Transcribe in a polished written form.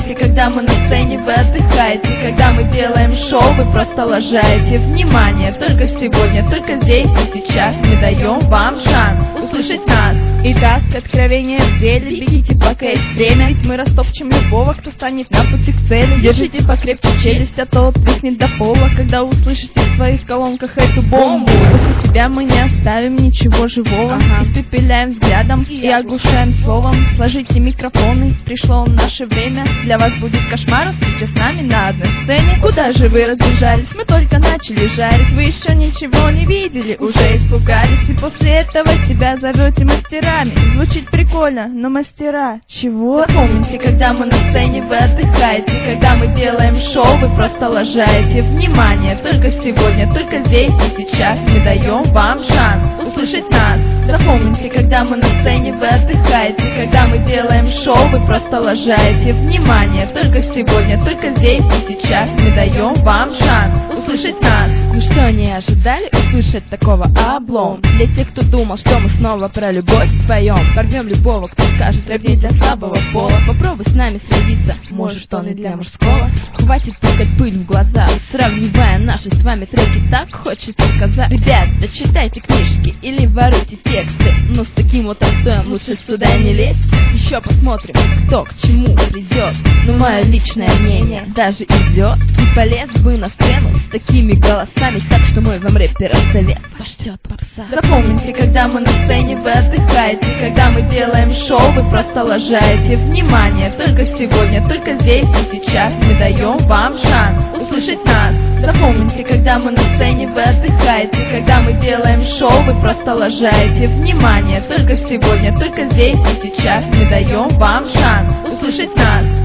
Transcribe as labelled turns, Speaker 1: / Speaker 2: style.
Speaker 1: Запомните, когда мы на сцене, вы отдыхаете. Когда мы делаем шоу, вы просто лажаете. Внимание, только сегодня, только здесь и сейчас мы даем вам шанс услышать нас.
Speaker 2: Итак, откровение в деле, бегите, пока есть время, ведь мы растопчем любого, кто станет на пути к цели. Держите покрепче челюсть, а то отвиснет до пола, когда услышите в своих колонках эту бомбу. После себя мы не оставим ничего живого, испепеляем взглядом и оглушаем словом. Сложите микрофоны, пришло наше время. Для вас будет кошмар встреча с нами на одной сцене. Куда же вы разбежались? Мы только начали жарить. Вы еще ничего не видели, уже испугались. И после этого себя зовете мастерами. Звучит прикольно, но мастера чего?
Speaker 1: Запомните, когда мы на сцене, вы отдыхаете. Когда мы делаем шоу, вы просто лажаете. Внимание, только сегодня, только здесь и сейчас мы даем вам шанс услышать нас. Запомните, когда мы на сцене, вы отдыхаете. Когда мы делаем шоу, вы просто лажаете. Внимание, только сегодня, только здесь и сейчас мы даем вам шанс услышать нас.
Speaker 2: Ну что, не ожидали услышать такого облом? Для тех, кто думал, что мы снова про любовь споем, порвем любого, кто скажет рэп не для слабого пола. Попробуй с нами сразиться, может он и для мужского. Хватит пускать пыль в глаза, сравнивая наши с вами треки, так хочется сказать. Ребята, читайте книжки или воруйте тексты, но с таким вот отстоем лучше сюда не лезть. Еще посмотрим, кто к чему придет, но мое личное мнение даже идет. И полез бы на сцену с такими голосами, так что мой вам рэпер совет пошлет попса.
Speaker 1: Запомните, когда мы на сцене, вы отдыхаете. Когда мы делаем шоу, вы просто лажаете. Внимание, только сегодня, только здесь и сейчас мы даем вам шанс услышать нас. Запомните, когда мы на сцене, вы отдыхаете. Когда мы делаем шоу, вы просто лажаете. Внимание, только сегодня, только здесь и сейчас мы даем вам шанс услышать нас.